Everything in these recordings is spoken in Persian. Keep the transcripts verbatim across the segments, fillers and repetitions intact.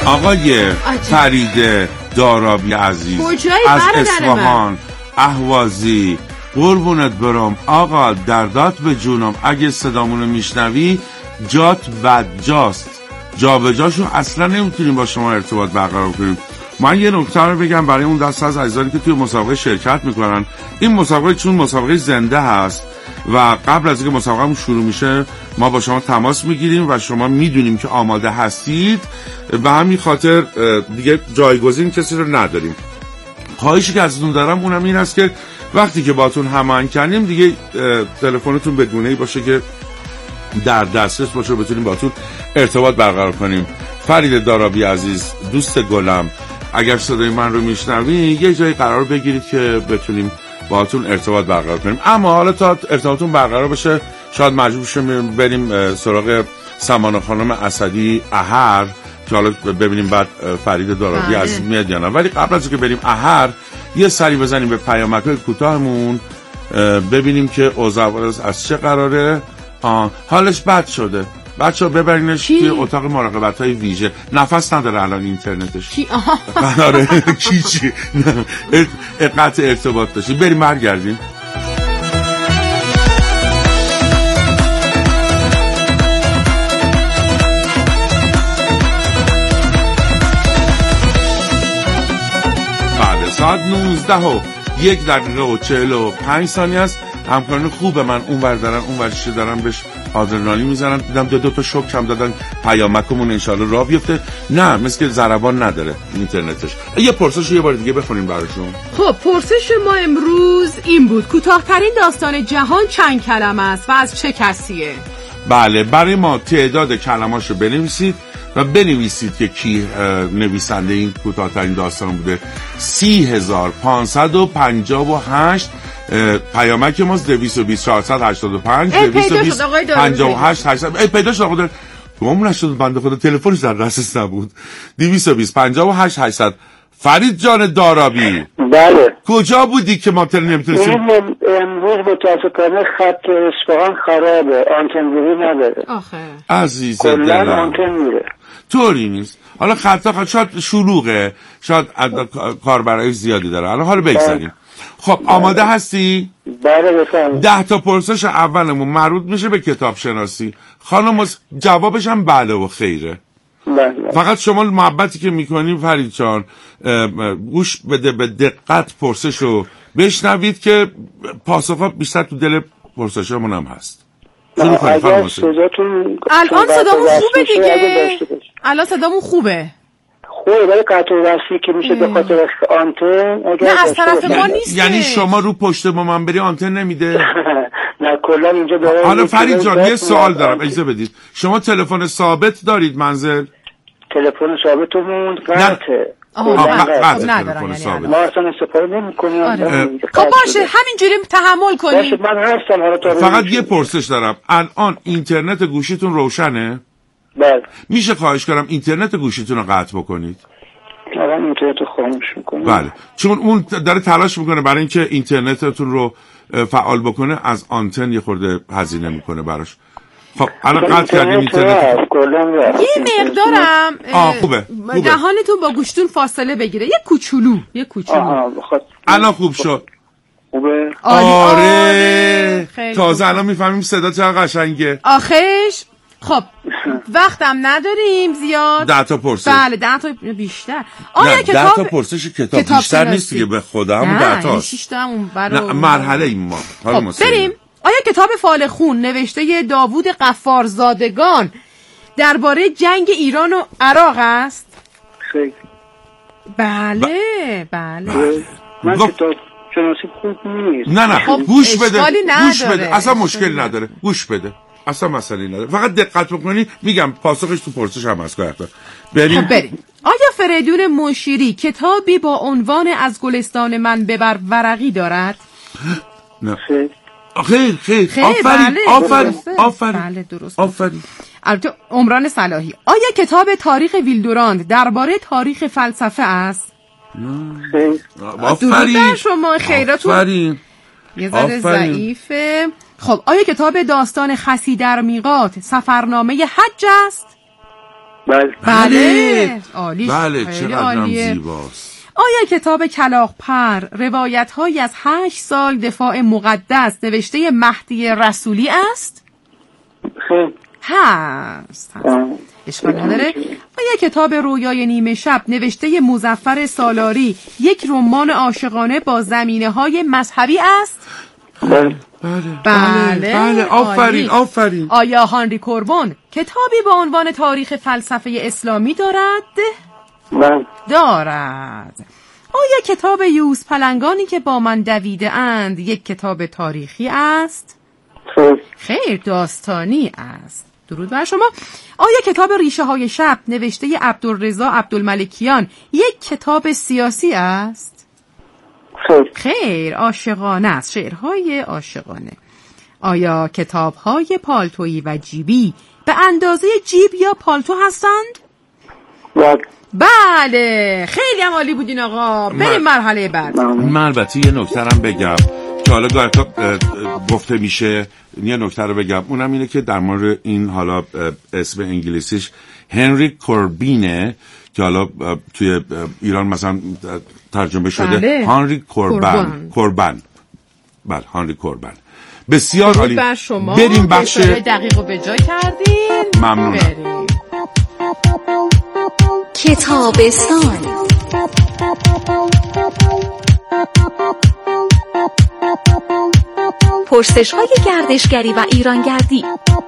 آقای فرید دارابی عزیز از اصفهان اهوازی، قربونت برم آقا، دردات به جونم. اگه صدامونو میشنوی جات بد جاست، جا به جاشون اصلا نمیتونیم با شما ارتباط برقرار کنیم. من یه نکته رو بگم برای اون دست از عزیزانی که توی مسابقه شرکت میکنن. این مسابقه چون مسابقه زنده هست و قبل از اینکه مسابقه شروع میشه ما با شما تماس میگیریم و شما میدونیم که آماده هستید و همین خاطر دیگه جایگزین کسی رو نداریم. خواهشی که ازتون دارم اونم این است که وقتی که باتون هماهنگ کردیم دیگه تلفنتون به گونه‌ای باشه که در دسترس باشه و بتونیم باتون ارتباط برقرار کنیم. فرید دارابی عزیز، دوست گلم، اگر صدای من رو میشنوید یه جایی قرار بگیرید که بتونیم باهاتون ارتباط برقرار کنیم. اما حالا تا ارتباطتون برقرار بشه شاید مجبور شیم بریم سراغ سمانه خانم اسدی احر که حالا ببینیم بعد فرید دارابی عزیز میاد یا نه. ولی قبل از اینکه بریم احر یه سری بزنیم به پیامک‌های کوتاهمون ببینیم که اوضاع از چه قراره. آه. حالش بد شده بچه ها، ببرینش توی اتاق مراقبت های ویژه. نفس نداره الان اینترنتش. کی؟ آها کی چی؟ قطع ارتباط داشتی. بریم برگردیم. بعد ساعت نوزده و یک دقیقه و چهل و پنج ثانیه است. همکاران خوب من اون ور دارن اون ورشی دارن بهش آدرنالین میزنن. دیدم دو دو تا شوک هم دادن پیامکمون انشالله راه بیفته. نه مثل ضربان نداره اینترنتش. یه پرسش یه بار دیگه بخونیم براشون. خب پرسش ما امروز این بود: کوتاه‌ترین داستان جهان چند کلمه است و از چه کسیه؟ بله، برای ما تعداد کلماشو بنویسید و بنویسید که کی نویسنده این کوتاه‌ترین داستان بوده. سی هزار پانصد و پنجاه و هشت پیامک ماست. دویست و بیست چهارصد و هشتاد و پنج دویست و بیست پنجاه و هشت هشتصد. ای پیدا شد آقا گمون نشد بنده خدا، تلفنش در دستش نبود. دویست و بیست پنجاه و هشت هشتصد. فرید جان دارابی، بله کجا بودی که ما تل نمیتونستیم؟ امروز متاسفانه خط اصفهان خرابه، آنتن روی نداره. آخه عزیز دلم آنتن میره. طوری نیست. حالا خط خط شاید شلوغه، شاید کاربرای زیادی داره. حالا حالا بگذاریم. خب آماده هستی؟ بله بفرمایید. ده تا پرسش اولمون مربوط میشه به کتاب شناسی. خانم جوابش هم بله و خیره. بله. فقط شما محبتی که میکنیم فرید جان گوش بده به دقت پرسشو بشنوید که پاسخا بیشتر تو دل پرسشمون هم هست. شروع کنید خانم صداتون الان صدامون خوبه دیگه. الان صدامون خوبه. خوبه ولی قطع و وصلی که میشه به خاطر آنتن. نه از طرف ما نیست. یعنی شما رو پشت با من بری آنتن نمیده؟ نه کلا اینجا داره. حالا فرید جان یه سوال دارم اجازه بدید. شما تلفن ثابت دارید منزل؟ تلفن ثابتمون قطعه. قطعه تلفن ثابت. ما اصلا استفاده نمی‌کنیم. خب باشه همینجوری تحمل کنید. باشه من هستم حالا تا فقط یه پرسش دارم. الان اینترنت گوشیتون روشنه؟ بله. میشه خواهش کنم اینترنت گوشیتون رو قطع بکنید؟ الان اینترنت رو خاموش میکنم. بله چون اون داره تلاش میکنه برای اینکه اینترنتتون رو فعال بکنه از آنتن یه خورده هزینه میکنه براش. خب الان قطع کردیم اینترنت. یه مقدارم آه خوبه. خوبه. دهانتون با گوشتون فاصله بگیره. یه کوچولو یه کوچولو. الان خوب شد. خوبه. آره. تازه الان میفهمیم صدا چقدر قشنگه. آخش خب وقتم نداریم زیاد. ده تا پرسش. بله ده تا بیشتر. آیا کتاب ده تا پرسش کتاب, کتاب بیشتر نیست دیگه به خدا همون ده تا. نه شش تا همون برای مرحله این ما. خب بریم. آیا کتاب فال خون نوشته داوود غفارزادگان درباره جنگ ایران و عراق است؟ خیلی. بله بله. من کتاب شناسی خوب نیست. نه نه خب گوش بده. گوش بده. اصلا مشکل نداره. گوش بده. اصلا مسئله نداره. فقط دقت بکنی میگم پاسخش تو پرسش هم هست. بریم. خب بریم. آیا فریدون مشیری کتابی با عنوان از گلستان من ببر ورقی دارد؟ نه. خیر خیر خیر آفرین آفرین آفرین بله درست آفرین. البته عمران صلاحی. آیا کتاب تاریخ ویلدوراند درباره تاریخ فلسفه است؟ خیر آفرین شما خیراتون آفرین یه ذره ضعیفه. خب آیا کتاب داستان خسی در میقات سفرنامه حج است؟ بله بله عالی، بله چقدرم زیباست. آیا کتاب کلاغ‌پر روایت‌هایی از هشت سال دفاع مقدس نوشته مهدی رسولی است؟ خیر هست هست اشکال نداره. آیا کتاب رویای نیمه شب نوشته مظفر سالاری یک رمان عاشقانه با زمینه‌های مذهبی است؟ بله بله بله بله آفرین آفرین. آیا هانری کوربون کتابی با عنوان تاریخ فلسفه اسلامی دارد؟ بله دارد. آیا کتاب یوز پلنگانی که با من دویده اند یک کتاب تاریخی است؟ خیر خیر داستانی است. درود بر شما. آیا کتاب ریشه های شب نوشته عبدالرضا عبدالملکیان یک کتاب سیاسی است؟ خیر خیر عاشقانه است، شعرهای عاشقانه. آیا کتاب های پالتویی و جیبی به اندازه جیب یا پالتو هستند؟ بله بله خیلی هم عالی بودین آقا. بریم مرحله بعد. من البته یه نکته هم بگم که حالا گاهی گفته میشه، یه نکته رو بگم، اونم اینه که در مورد این حالا اسم انگلیسیش هنری کوربینه که حالا توی ایران مثلا ترجمه شده بله. هنری کوربن کوربن بله هنری کوربن. بسیار عالی. بر شما بریم بخش دقیقو به جای کردین. ممنونم. بریم. کتابستان. پرسش‌های گردشگری و ایرانگردی.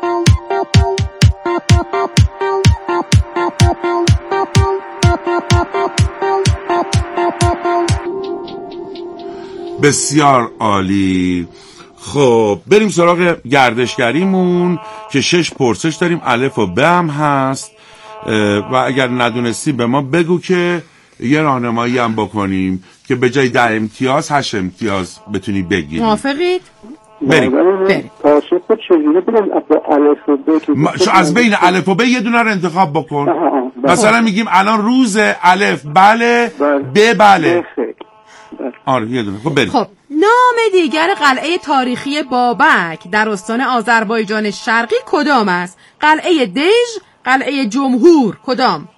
بسیار عالی. خب بریم سراغ گردشگریمون که شش پرسش داریم، الف و ب هم هست و اگر ندونستی به ما بگو که یه راهنمایی هم بکنیم که به جای ده امتیاز هشت امتیاز بتونی بگیری. موافقید؟ بریم. بریم. از بین الف و ب یه دونه رو انتخاب بکن. مثلا میگیم الان روز الف بله، ب بله. آره یه دونه. خب بریم. خب نام دیگر قلعه تاریخی بابک در استان آذربایجان شرقی کدام است؟ قلعه دژ، قلعه جمهور، کدام؟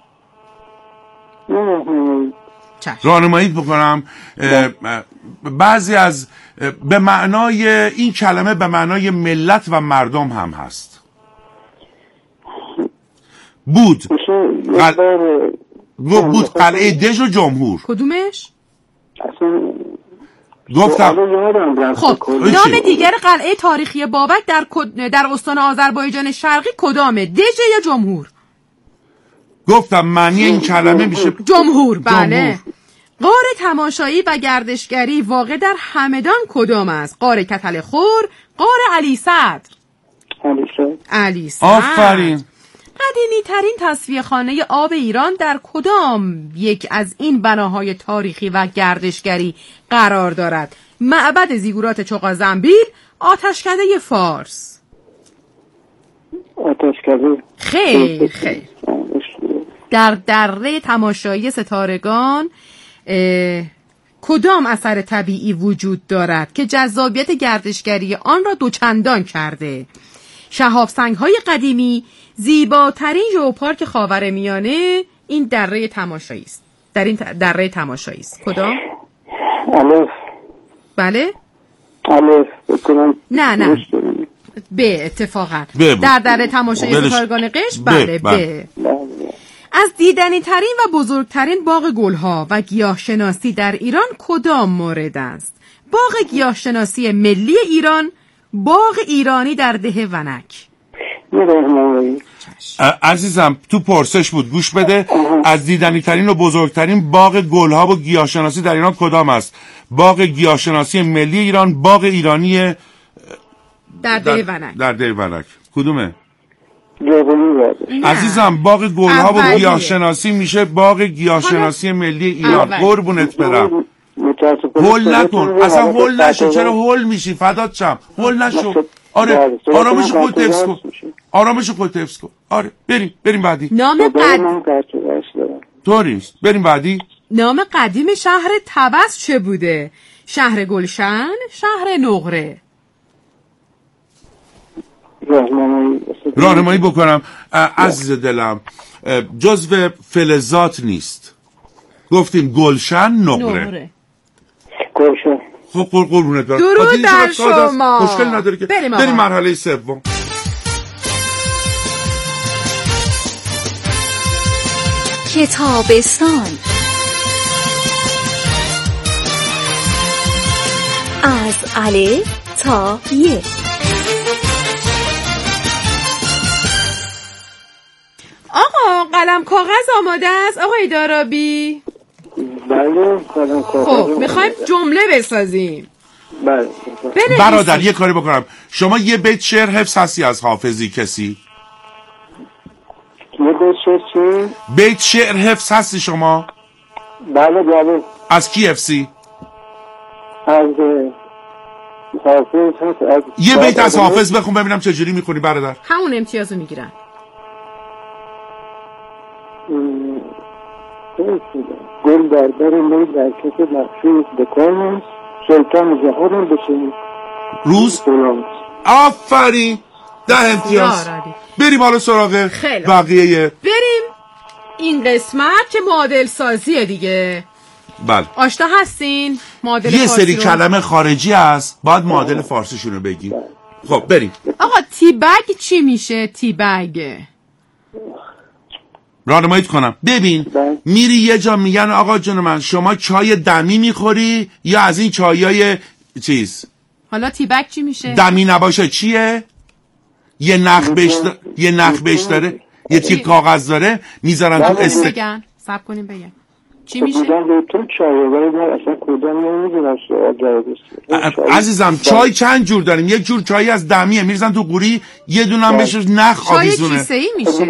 راهنمایی بکنم. بعضی از به معنای این کلمه به معنای ملت و مردم هم هست. بود قل... بود قلعه دژ و جمهور. کدومش؟ گفتم. خب نام دیگر قلعه تاریخی بابک در در استان آذربایجان شرقی کدامه؟ دژ یا جمهور؟ گفتم معنی این کلمه میشه جمهور. بله. غار تماشایی و گردشگری واقع در همدان کدام است؟ غار کتل خور، غار علی صدر. علی صدر. آفرین. قدیمی ترین تصفیه خانه آب ایران در کدام یک از این بناهای تاریخی و گردشگری قرار دارد؟ معبد زیگورات چغازنبیل، آتشکده فارس. آتشکده. خیر خیر. در دره تماشایی ستارگان کدام اثر طبیعی وجود دارد که جذابیت گردشگری آن را دوچندان کرده؟ شهاب سنگ‌های قدیمی، زیباترین ژئوپارک خاورمیانه این دره تماشایی است. در این دره تماشایی است. کدام؟ الف. بله؟ الف. نه نه. ب اتفاقا. در دره تماشایی ستارگان قش بله ب. از دیدنی ترین و بزرگترین باغ گلها و گیاهشناسی در ایران کدام مورد است؟ باغ گیاهشناسی ملی ایران، باغ ایرانی در ده ونک. عزیزم تو پرسش بود، گوش بده. از دیدنی ترین و بزرگترین باغ گلها و گیاهشناسی در ایران کدام است؟ باغ گیاهشناسی ملی ایران، باغ ایرانی در ده ونک. در ده ونک کدومه؟ نه. عزیزم باغ گلها و گیاهشناسی میشه باغ گیاهشناسی ملی ایران. قربونت برم. هول نکن اصلا، هول نشو. چرا هول میشی؟ فدات شم. هول نشو. آره آرامش خودت حفظ کن. آرامش خودت حفظ کن. آره بریم بریم بعدی. نام قدیم طوریست. بریم بعدی. نام قدیم شهر طبس چه بوده؟ شهر گلشن، شهر نقره. راهنمایی راهنمایی بکنم. عزیز دلم، جزو فلزات نیست. گفتیم گلشن نقره. گلشن. خب قربونت برم. درود در شما. مشکل نداره که بریم, بریم مرحله سوم. کتابستان از الف تا ی. آقا قلم کاغذ آماده است آقای دارابی؟ بله قلم کاغذ. خب میخوایم جمله بسازیم. بله برادر یه کاری بکنم، شما یه بیت شعر حفظ هستی از حافظی کسی؟ یه بیت شعر چی؟ بیت شعر حفظ هستی شما؟ بله بله. از کی حفظی؟ از حافظ هست. از یه بیت از حافظ بخون ببینم چجوری میخونی برادر. همون امتیازو میگیرن. گل در در می در کس مخصوص بکنم سلطان جهان بسید روز آفرین ده امتیاز. بریم حالا سراغ بقیه. بریم این قسمت که معادل سازیه دیگه. بله آشنا هستین؟ معادل یه سری رو... کلمه خارجی هست باید معادل فارسیشونو بگیم. خب بریم. آقا تیبگ چی میشه؟ تیبگ راهنماییت کنم. ببین میری یه جا میگن آقا جون من شما چای دمی میخوری یا از این چایای چیز؟ حالا تیبگ چی میشه؟ دمی نباشه چیه؟ یه نخ بهش دا... یه نخ بهش داره، یه تیپ کاغذ داره میذارن تو است. بگن صبر کنیم بگن چی میشه؟ عزیزم چای چند جور داریم، یک جور چای از دمیه میریزن تو قوری، یه دونه هم بهش نخ آویزونه. چای کیسه‌ای میشه.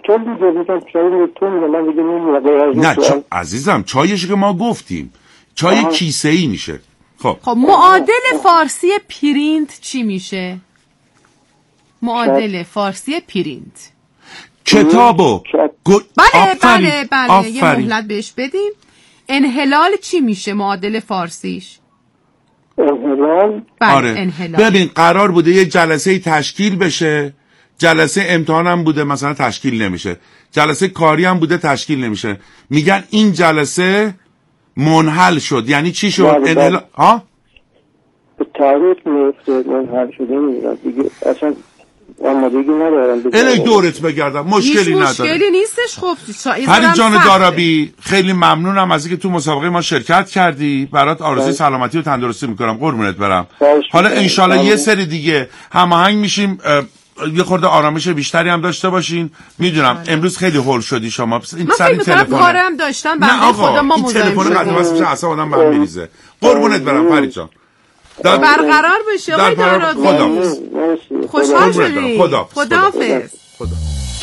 نه چا... عزیزم چایش که ما گفتیم چای کیسه‌ای میشه. خب خب معادل فارسی پرینت چی میشه؟ معادل فارسی پرینت کتابو گل... بله بله بله یه مهلت بهش بدیم. انحلال چی میشه معادل فارسیش؟ انحلال بله آره. انحلال. ببین قرار بوده یه جلسه تشکیل بشه، جلسه امتحان هم بوده مثلا تشکیل نمیشه، جلسه کاری هم بوده تشکیل نمیشه، میگن این جلسه منحل شد. یعنی چی شد؟ بله انحلال بله. ها؟ به تاریخ میفته منحل شده میگن دیگه اصلا آمادگی ندارم. اینه دورت بگردم مشکلی نداره. مشکلی نیستش. خب فرید جان دارابی خیلی ممنونم از اینکه تو مسابقه ما شرکت کردی. برات آرزوی سلامتی و تندرستی میکنم. قربونت برم. حالا انشالله یه سری دیگه هماهنگ میشیم، یه خورده آرامش بیشتری هم داشته باشین. میدونم امروز خیلی هول شدی شما. این سر تلفن کارم داشتم بنده خدا ما مزاحم شدیم. تلفن قطع وصل میشه اصلا آدم به هم میریزه. قربونت برم فرید جان. در برقرار بشه آقای دارابی. خداحافظ. خوشحال شدی. خداحافظ. خداحافظ. خدا.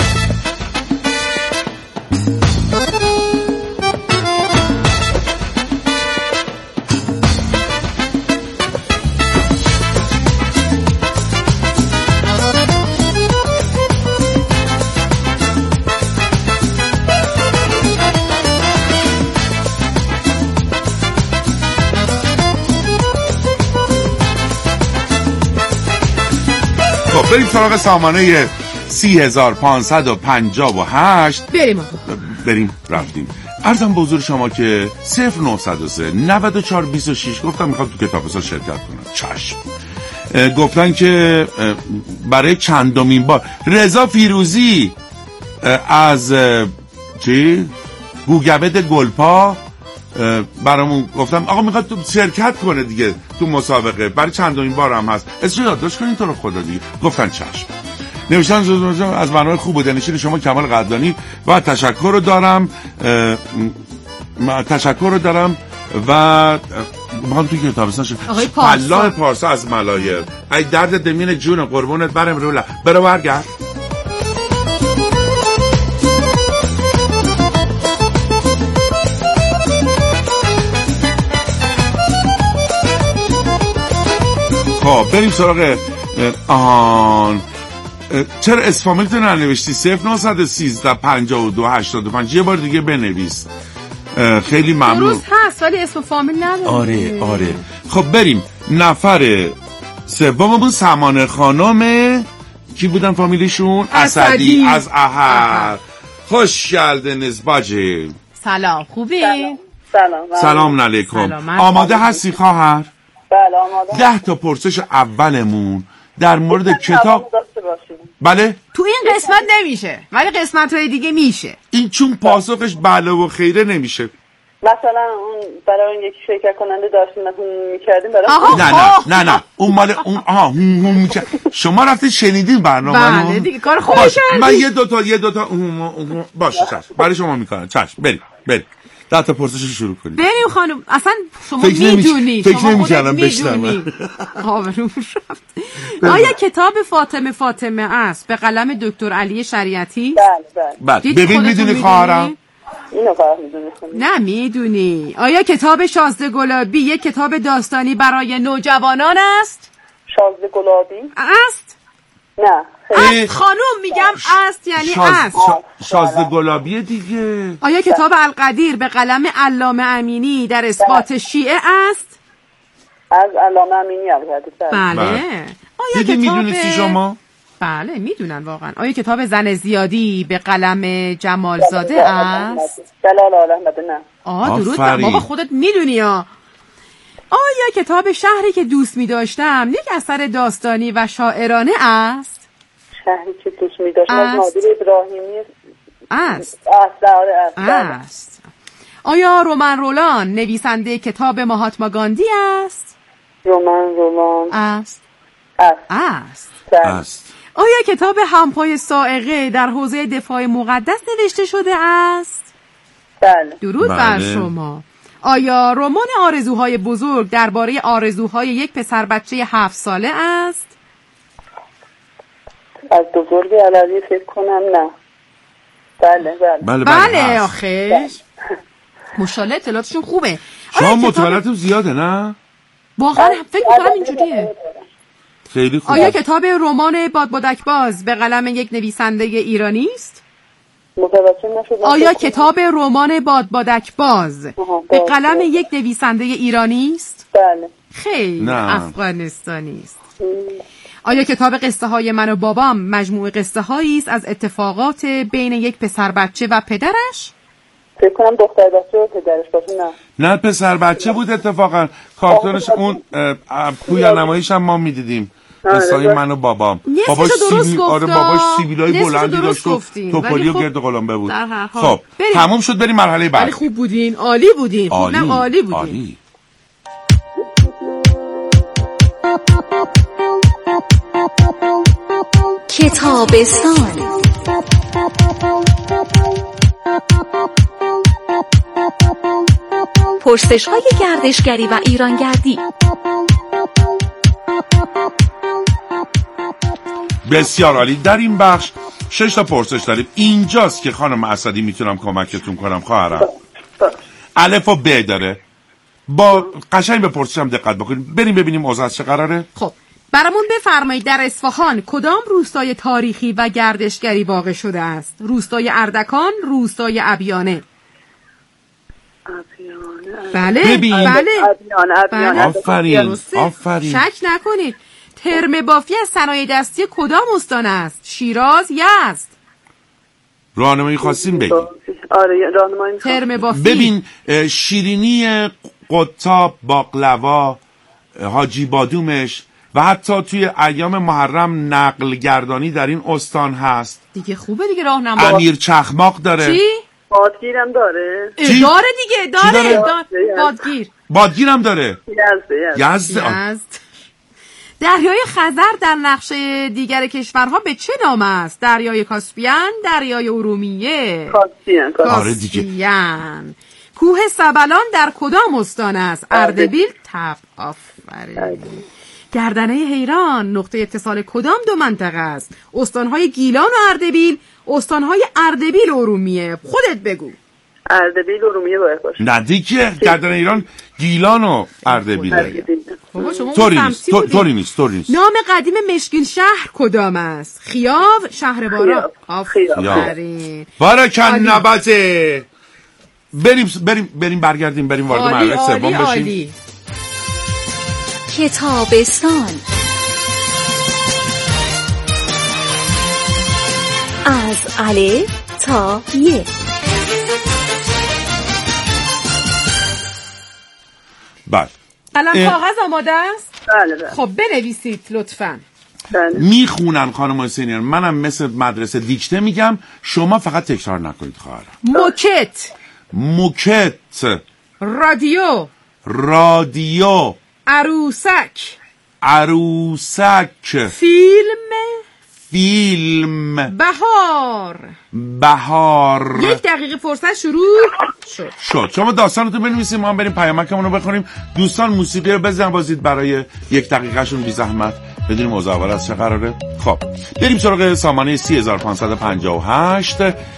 بریم سراغ سامانه سی هزار پانصد و پنجاه و هشت. بریم بریم رفتیم. عرضم به حضور شما که صفر نهصد و سه نود و چهار بیست و شش گفتم میخواد تو کتابستان شرکت کنم. چشم. گفتن که برای چندمین بار رضا فیروزی از چی؟ گوگبد گلپا برامون گفتم آقا میخواد تو شرکت کنه دیگه تو مسابقه، برای چندمین بار هم هست، اسمش یادداشت کنین تو رو خدا دیگه. گفتن چشم. نوشتن از برنامه خوب و دلنشین شما کمال قدردانی و تشکر رو دارم تشکر رو دارم و میخوام توی کتابستان شد الله پارسا از ملایر ای درد دمین جون قربونت برم رولا برو برگرد. خب بریم سراغ آن چرا اسفامیلتون ننوشتی؟ صفر نهصد و سیزده پنجاه و دو هشتاد و پنج یه بار دیگه بنویس. خیلی ممنون. روز هست ولی اسم فامیل نداره. آره آره. خب بریم نفر سوممون سمانه خانم کی بودن فامیلیشون؟ اسدی, اسدی. از احر. خوش گلدنز باجی. سلام خوبی؟ سلام سلام, سلام علیکم. سلام. آماده هستی خواهر؟ بله آماده. ده تا پرسش اولمون در مورد کتاب. بله؟ تو این قسمت نمیشه ولی قسمت های دیگه میشه. این چون پاسخش بله و خیره نمیشه. مثلا اون برای اون یکی شرکت کننده داشتیم مثلا میکردیم برای نه نه نه نه اون مال اون آها هم هم میکرد. شما رفتید شنیدین برنامه رو؟ بله دیگه کار خوبی کردی. من یه دوتا یه دوتا باشه چشم برای شما میکنم. چشم بریم بریم ده تا پرسش شروع کنیم. بریم خانم. اصلا شما میدونی فکر نمی‌کردم بشنوم. آبروم رفت. آیا کتاب فاطمه فاطمه است به قلم دکتر علی شریعتی؟ بله بله. ببین میدونی خواهرم؟ اینو فقط میدونی. نه میدونی. آیا کتاب شازده گلابی یک کتاب داستانی برای نوجوانان است؟ شازده گلابی؟ است؟ نه. است خانم میگم است یعنی شاز... است. شا... شازده گلابی دیگه. آیا کتاب القدیر به قلم علامه امینی در اثبات شیعه است؟ از علامه امینی القدیر. بله. بله. آیا کتاب میدونستی شما؟ بله میدونن واقعا. آیا کتاب زن زیادی به قلم جمالزاده است؟ جلال احمد. نه. آه درود بابا خودت میدونی ها. آیا کتاب شهری که دوست می‌داشتم یک اثر داستانی و شاعرانه است؟ شهری که دوست می‌داشتم از نادر ابراهیمی است. است. است. است. آیا رومن رولان نویسنده کتاب مهاتما گاندی است؟ رومن رولان است. است. است. است. آیا کتاب همپای سائقه در حوزه دفاع مقدس نوشته شده است؟ بله. درود بله. بر شما. آیا رمان آرزوهای بزرگ درباره آرزوهای یک پسر بچه هفت ساله است؟ از بزرگ علوی فکر کنم نه. بله بله. بله بله, بله آخش. مشالله اطلاعاتشون خوبه. شما مطالعاتتون زیاده نه؟ واقعا فکر می‌کنم اینجوریه. خیلی خوبه. آیا کتاب رمان بادبادک باز به قلم یک نویسنده ایرانی است؟ متوجه نشدم. آیا کتاب رمان بادبادک باز به قلم یک نویسنده ایرانی است؟ بله. خیلی افغانستانی است. آیا کتاب قصه های من و بابام مجموعه قصه هایی است از اتفاقات بین یک پسر بچه و پدرش؟ فکر کنم دختر بچه و پدرش باشه. نه نه پسر بچه بود اتفاقا. کارتونش اون پویا نمایش هم ما میدیدیم. قصه‌های من و بابام. باباش سیبیل آره باباش سیبیلای بلندی داشت و توپلی و گرد قلمبه بود. خب تموم شد بریم مرحله بعد. ولی خوب بودین عالی بودین. عالی. نه عالی بودین. عالی. کتابستان پرسش‌های گردشگری و ایرانگردی. بسیار عالی. در این بخش شش تا پرسش داریم. اینجاست که خانم اسدی میتونم کمکتون کنم خواهرم. الف و ب داره. با قشنگ به پرسشم دقت بکنید. بریم ببینیم اوضاع چه قراره. خب برامون بفرمایید در اصفهان کدام روستای تاریخی و گردشگری واقع شده است؟ روستای اردکان، روستای ابیانه. ابیانه. بله ببین. بله. ابیانه ابیانه. آفرین. آفرین. شک نکنید. ترم بافی از صنایع دستی کدام استان است؟ شیراز، یزد. راهنمایی خواستین بگید. آره راهنمایی. ترم بافی. ببین شیرینی قطاب، باقلوا، حاجی بادومش و حتی توی ایام محرم نقل گردانی در این استان هست. دیگه خوبه دیگه راهنمایی. امیر چخماق داره. چی؟ بادگیرم داره. چی؟ داره دیگه داره, داره؟ داره. بادگیر. بادگیرم داره. یزد یزد. یزد. دریای خزر در نقشه دیگر کشورها به چه نام است؟ دریای کاسپیان، دریای ارومیه. کاسپیان. آره دیگه. کوه سبلان در کدام استان است؟ اردبیل. تب. آفرین. گردنه حیران نقطه اتصال کدام دو منطقه است؟ استانهای گیلان و اردبیل، استانهای اردبیل و ارومیه. خودت بگو. اردبیل و ارومیه باید باشه. نه دیگه گردنه ایران گیلان و اردبیل. طوری نیست طوری نیست طوری نیست. نام قدیم مشکین شهر کدام است؟ خیاو، شهربارا. آفرین. بارکن نبته. بریم بریم بریم برگردیم بریم وارد مرحله سوم بشیم. کتابستان از الف تا ی. بله. الان کاغذ آماده است؟ بله بله. خب بنویسید لطفاً. بله. میخونن خانم حسینیان، منم مثل مدرسه دیکته میگم، شما فقط تکرار نکنید خواهرم. موکت. موکت. رادیو. رادیو. عروسک. عروسک. فیلم. فیلم. بهار. بهار. یک دقیقه فرصت شروع شد. شد. شما داستانتون بنویسید، ما هم بریم پیامکمون رو بخونیم. دوستان موسیقی رو بزن بازید برای یک دقیقه شون بی زحمت، بدونیم موضوع اول از چه قراره. خب بریم سراغ سامانه سی هزار و پانصد و پنجاه و هشت.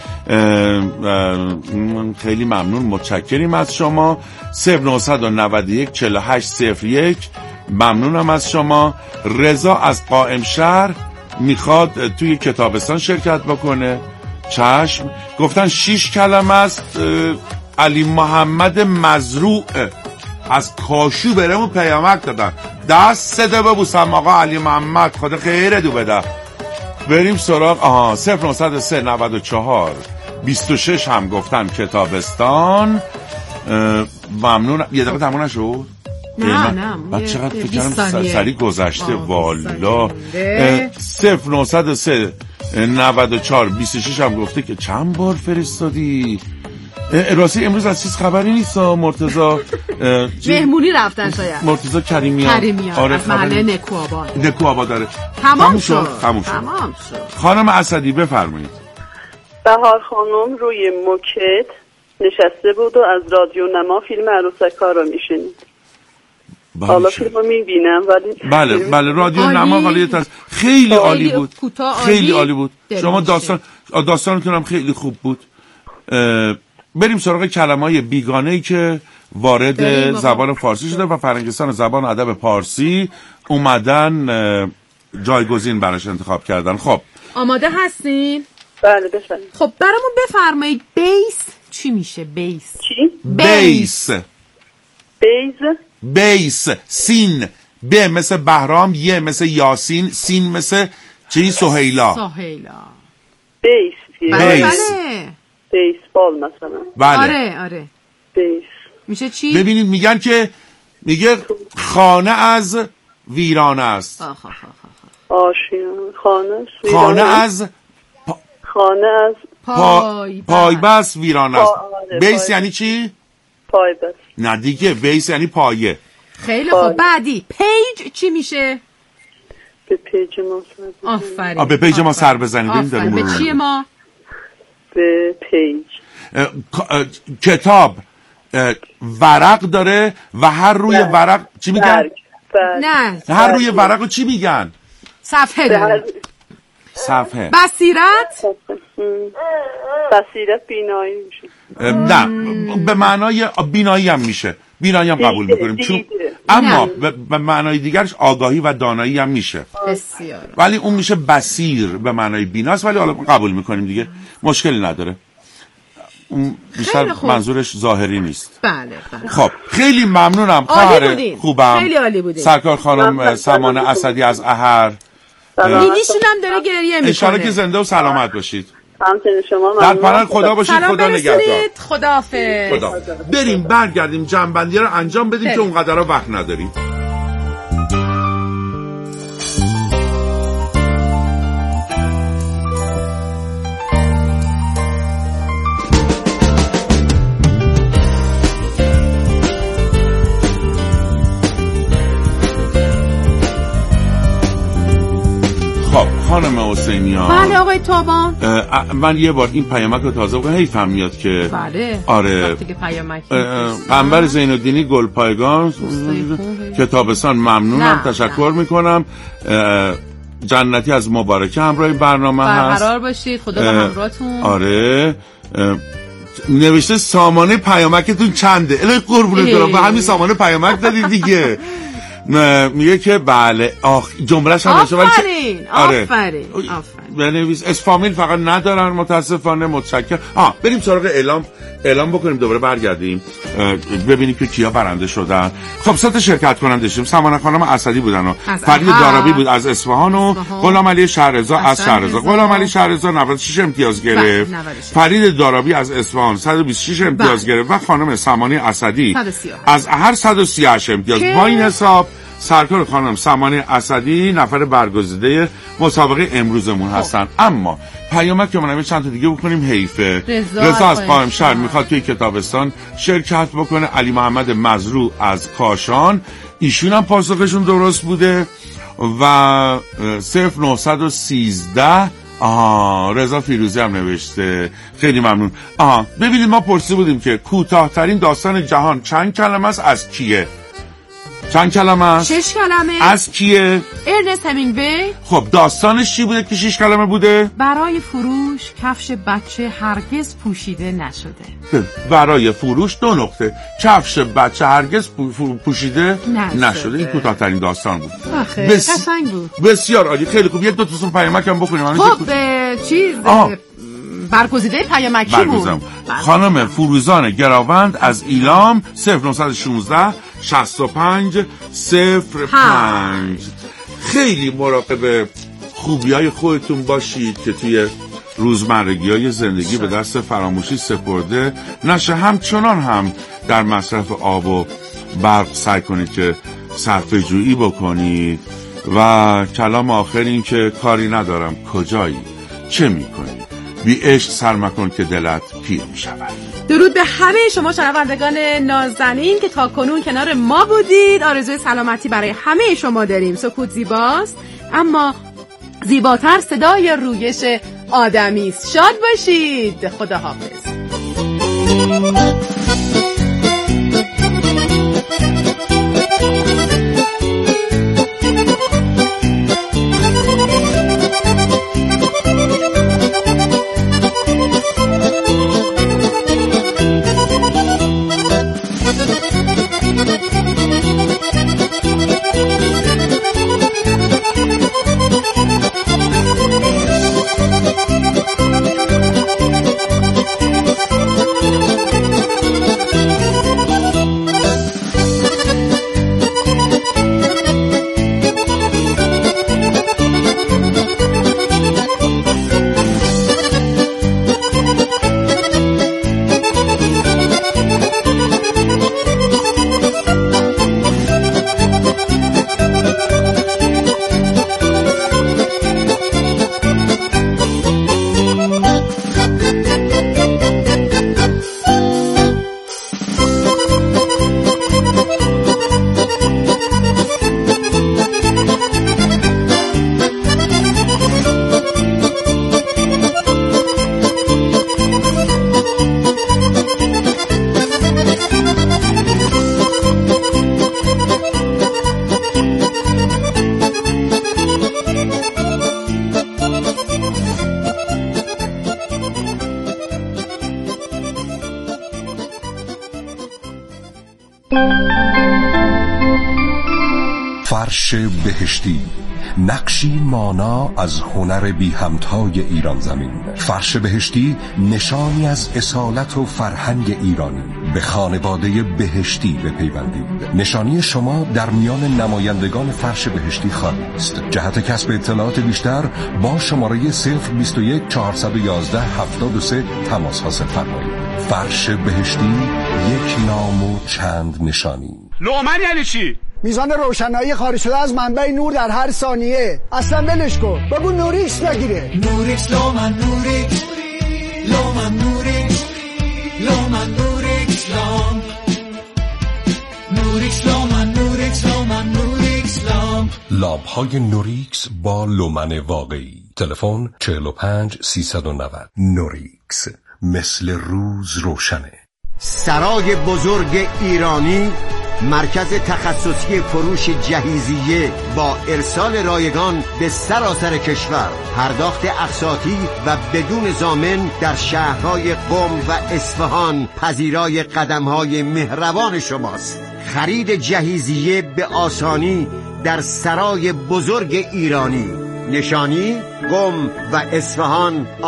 خیلی ممنون، متشکریم از شما. صفر نهصد و نود و یک چهل و هشت صفر یک. ممنونم از شما. رضا از قائم شهر میخواد توی کتابستان شرکت بکنه. چشم. گفتن شیش کلمه است. علی محمد مزروع از کاشو برمو پیامک دادن، دست سده ببوسم آقا علی محمد، خدا خیره دو بده. بریم سراغ آها صفر نهصد و سه نود و چهار بیست و شش هم گفتن کتابستان. ممنون. یه دقیقه تموم نشد؟ نه نه بعد چقدر فکرم سریع گذشته. والا صفر نهصد و سه نود و چهار بیست و شش هم گفته که چند بار فرستادی. راستی امروز از چیز خبری نیست مرتضی؟ مهمونی رفتن شاید. مرتضی کریمیان. کریمیان آره از محله نکوآباد. نکوآباد داره. تمام شد. تمام شد. تمام شد. خانم اسدی بفرمایید. بهار خانم روی موکت نشسته بود و از رادیو نما فیلم عروسک‌ها رو میشنید. حالا فیلم رو میبینم ولی بله بله رادیو نما حالا خیلی عالی بود. خیلی عالی بود. شما داستان داستانتون هم خیلی خوب بود. بریم سراغ کلمه‌های بیگانه‌ای که وارد زبان فارسی شده و فرهنگستان زبان و ادب پارسی اومدن جایگزین براش انتخاب کردن. خب آماده هستین؟ بله بفرمایید. خب برامون بفرمایید بیس چی میشه؟ بیس چی؟ بیس. بیس. بیس. سین. ب مثل بهرام، ی مثل یاسین، سین مثل چی؟ سهیلا. سهیلا. بیس. بله بله. بیسبال مثلا. بله. آره آره. بیس. میشه چی؟ ببینید میگن که میگه خانه از ویرانه است. آخ آخ آخ. آشیان. خانه. خانه از پا... خانه از پای پایبست ویرانه است. آره. بیس یعنی چی؟ پایبست. نه دیگه بیس یعنی پایه. خیلی خوب. بعدی پیج چی میشه؟ به پیج ما سر آفرین. آ به پیج ما سر بزنید. آفرین. به چی ما؟ به پیج. کتاب ورق داره و هر روی برگ. ورق چی میگن؟ برگ. برگ. نه هر روی ورق رو چی میگن؟ صفحه داره. صفحه. بصیرت؟ بصیرت بینایی میشه. نه به معنای بینایی هم میشه، بینایی هم قبول میکنیم چون اما به معنای دیگرش آگاهی و دانایی هم میشه. بسیار. ولی اون میشه بصیر به معنای بیناست، ولی حالا قبول میکنیم دیگه، مشکلی نداره. اون بیشتر منظورش ظاهری نیست. بله بله. خب خیلی ممنونم خواهر خوبم. خیلی عالی بودین. سرکار خانم سمانه اسدی از احر. دیدیشون هم داره گریه میکنه. انشالله که زنده و سلامت باشید. همچنین شما در پناه خدا باشید. خدا نگهدار. خداحافظ. خدا. بریم برگردیم جنبندی رو انجام بدیم بریم. که اونقدر وقت نداریم. خب خانم حسینیان. بله آقای تابان. من یه بار این پیامک رو تازه بگم، حیفم میاد که بله آره قنبر زین‌الدینی گلپایگان کتابستان ممنونم، تشکر میکنم. جنتی از مبارکه همراه برنامه هست. برقرار باشید، خدا به همراهتون. آره نوشته سامانه پیامکتون چنده؟ الهی قربونت برم، به همین سامانه پیامک دادید دیگه. میگه که بله آخ جمله‌ش هم آفرین آفرین آفرین. بنویس. اسفامیل فقط ندارن متاسفانه. متشکرم. آه بریم سراغ اعلام اعلام بکنیم، دوباره برگردیم ببینیم که کیا برنده شدن. خب سه تا شرکت کننده داشتیم. سمانه خانم اسدی بودن و فرید دارابی بود از اصفهان و غلام علی شهررضا از شهررضا. غلام علی شهررضا نود و شش امتیاز گرفت. فرید دارابی از اصفهان صد و بیست و شش امتیاز گرفت و خانم سمانه اسدی از هر صد و سی و هشت امتیاز. با این حساب سرکار خانم سمانه اسدی نفر برگزیده مسابقه امروزمون هستن. اما پیامک که منم چند تا دیگه بکنیم حیفه. رضا از قائم شهر میخواد توی کتابستان شرکت بکنه. علی محمد مزروع از کاشان، ایشون هم پاسخشون درست بوده. و صفر نهصد و سیزده آها رضا فیروزی هم نوشته. خیلی ممنون. آها ببینید ما پرسیده بودیم که کوتاه‌ترین داستان جهان چند کلمه است، از کیه؟ چند کلمه است؟ شش کلمه. از کیه؟ ارنست همینگوی. خب داستانش چی بوده که شش کلمه بوده؟ برای فروش کفش بچه هرگز پوشیده نشده. برای فروش دو نقطه کفش بچه هرگز پوشیده نشده. نشده. این کوتاه‌ترین داستان بود. آخه بس... قشنگ بود. بسیار عالی. خیلی خوب. یک دو تا سون پیامک هم بکنیم. خب به چیز برگزیده پیامکی بود. خانم فروزان گراوند از ایلام صفر نهصد و شانزده شصت و پنج صفر پنج. خیلی مراقب خوبی‌های خودتون باشید که توی روزمرگی‌های زندگی به دست فراموشی سپرده نشه. همچنان هم در مصرف آب و برق سعی کنید که صرفه جویی بکنید. و کلام آخر این که کاری ندارم کجایی چه میکنی، بی عشق سر مکن که دلت پیر میشود. درود به همه شما شنوندگان نازنین که تا کنون کنار ما بودید. آرزوی سلامتی برای همه شما داریم. سکوت زیباست اما زیباتر صدای رویش آدمی است. شاد باشید. خداحافظ. فرش بهشتی، نقشی مانا از هنر بی همتای ایران زمین. فرش بهشتی نشانی از اصالت و فرهنگ ایرانی. به خانواده بهشتی بپیوندید. نشانی شما در میان نمایندگان فرش بهشتی خواهید است. جهت کسب اطلاعات بیشتر با شماره صفر بیست و یک چهارصد و یازده هفتاد و سه تماس حاصل فرمایید. فرش بهشتی، یک نام و چند نشانی. لومن یعنی چی؟ میزان روشنایی خارج شده از منبع نور در هر ثانیه. اصلا ولش کن، بگو نوریکس نگیره. نوریکس لومن نوریکس لومن نوریکس لومن نوریکس لام نوریکس لومن نوریکس لومن نوریکس لام. لامپ های نوریکس با لومن واقعی. تلفن چهل و پنج سیصد و نود. نوریکس، مثل روز روشنه. سرای بزرگ ایرانی، مرکز تخصصی فروش جهیزیه با ارسال رایگان به سراسر کشور. پرداخت اقساطی و بدون ضامن در شهرهای قم و اصفهان پذیرای قدمهای مهربان شماست. خرید جهیزیه به آسانی در سرای بزرگ ایرانی. نشانی قم و اصفهان